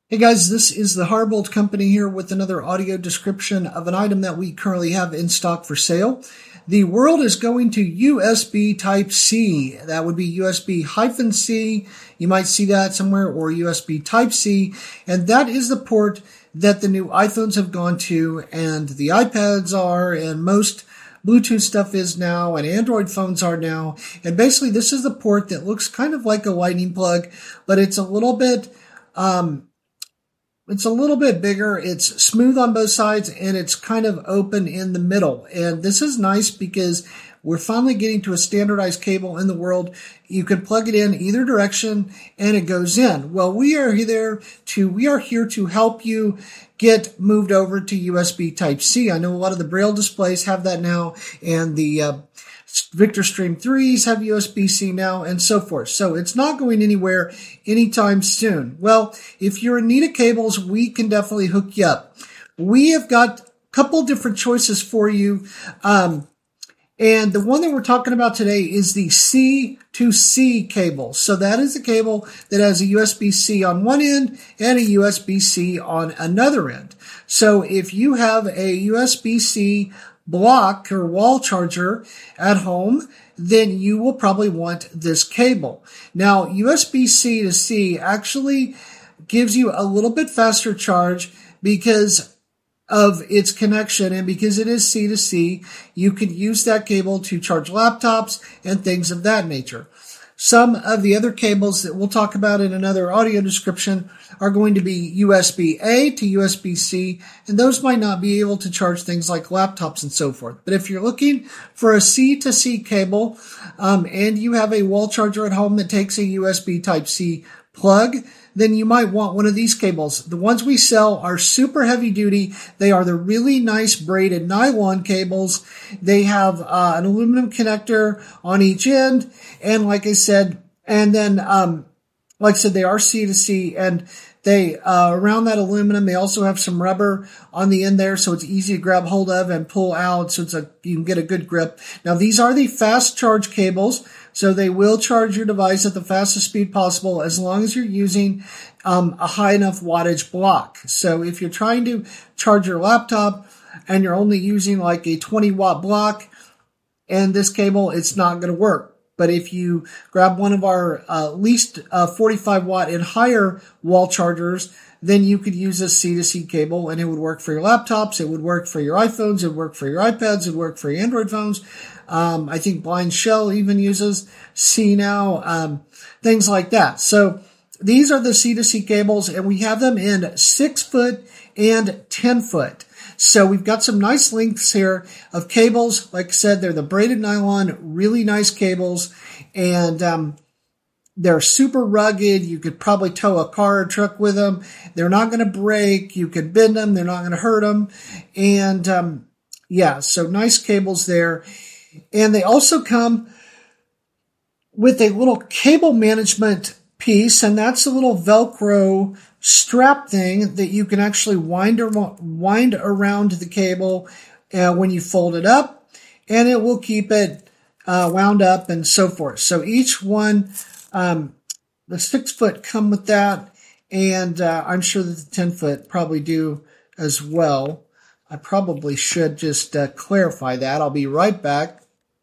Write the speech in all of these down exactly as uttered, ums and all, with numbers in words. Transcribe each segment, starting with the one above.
Hey guys, this is the Harbolt Company here with another audio description of an item that we currently have in stock for sale. The world is going to U S B Type-C. That would be U S B hyphen C. You might see that somewhere, or U S B Type-C. And that is the port that the new iPhones have gone to, and the iPads are, and most Bluetooth stuff is now, and Android phones are now. And basically, this is the port that looks kind of like a lightning plug, but it's a little bit, um, It's a little bit bigger. It's smooth on both sides, and it's kind of open in the middle. And this is nice because we're finally getting to a standardized cable in the world. You can plug it in either direction and it goes in. Well, we are there to, we are here to help you get moved over to U S B Type-C. I know a lot of the Braille displays have that now, and the uh, Victor Stream threes have U S B C now, and so forth. So it's not going anywhere anytime soon. Well, if you're in need of cables, we can definitely hook you up. We have got a couple different choices for you. Um, and the one that we're talking about today is the C to C cable. So that is a cable that has a U S B C on one end and a U S B C on another end. So if you have a U S B C block or wall charger at home, then you will probably want this cable. Now, U S B C to C actually gives you a little bit faster charge because of its connection, and because it is C to C, you could use that cable to charge laptops and things of that nature. Some of the other cables that we'll talk about in another audio description are going to be U S B A to U S B C, and those might not be able to charge things like laptops and so forth. But if you're looking for a C to C cable, um, and you have a wall charger at home that takes a U S B Type-C plug, then you might want one of these cables. The ones we sell are super heavy duty. They are the really nice braided nylon cables. They have uh, an aluminum connector on each end. And like I said, and then, um, like I said, they are C to C, and they, uh, around that aluminum, they also have some rubber on the end there, so it's easy to grab hold of and pull out, so it's a, you can get a good grip. Now, these are the fast charge cables, so they will charge your device at the fastest speed possible as long as you're using um, a high enough wattage block. So if you're trying to charge your laptop and you're only using like a twenty watt block and this cable, it's not going to work. But if you grab one of our uh, least uh, forty-five watt and higher wall chargers, then you could use a C to C cable, and it would work for your laptops, it would work for your iPhones, it would work for your iPads, it would work for your Android phones. Um, I think Blind Shell even uses C now, um, things like that. So these are the C to C cables, and we have them in six foot and ten foot. So we've got some nice lengths here of cables. Like I said, they're the braided nylon, really nice cables, and um, they're super rugged. You could probably tow a car or truck with them. They're not going to break. You could bend them. They're not going to hurt them. And um, yeah, so nice cables there. And they also come with a little cable management piece, and that's a little Velcro strap thing that you can actually wind, ar- wind around the cable uh, when you fold it up, and it will keep it uh, wound up and so forth. So each one, um, the six foot come with that, and uh, I'm sure that the ten foot probably do as well. I probably should just uh, clarify that. I'll be right back.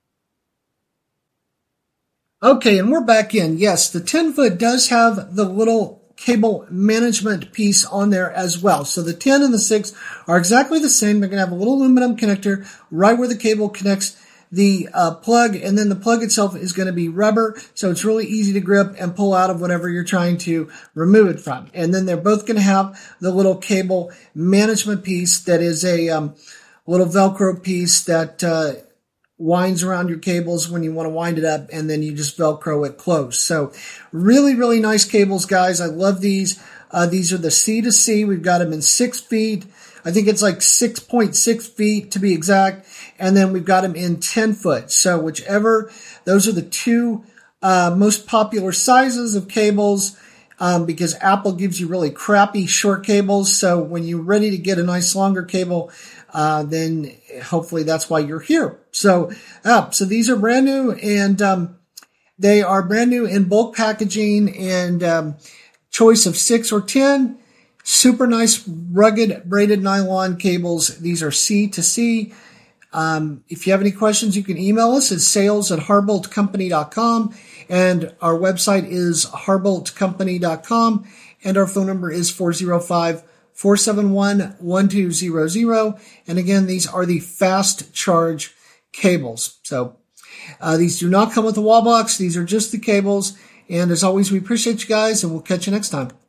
Okay, and we're back in. Yes, the ten foot does have the little cable management piece on there as well. So the ten and the six are exactly the same. They're going to have a little aluminum connector right where the cable connects the uh, plug, and then the plug itself is going to be rubber, so it's really easy to grip and pull out of whatever you're trying to remove it from. And then they're both going to have the little cable management piece that is a um, little Velcro piece that uh, winds around your cables when you want to wind it up, and then you just Velcro it close. So really, really nice cables, guys. I love these. Uh, these are the C to C. We've got them in six feet. I think it's like six point six feet to be exact. And then we've got them in ten foot. So whichever, those are the two uh, most popular sizes of cables, um, because Apple gives you really crappy short cables. So when you're ready to get a nice longer cable, uh, then hopefully that's why you're here. So, uh, so these are brand new, and um, they are brand new in bulk packaging, and um, choice of six or ten. Super nice, rugged, braided nylon cables. These are C to C. Um, if you have any questions, you can email us at sales at harbolt company dot com. And our website is harbolt company dot com. And our phone number is four oh five, four seven one, one two zero zero. And again, these are the fast charge cables. So uh, these do not come with a wall box. These are just the cables. And as always, we appreciate you guys, and we'll catch you next time.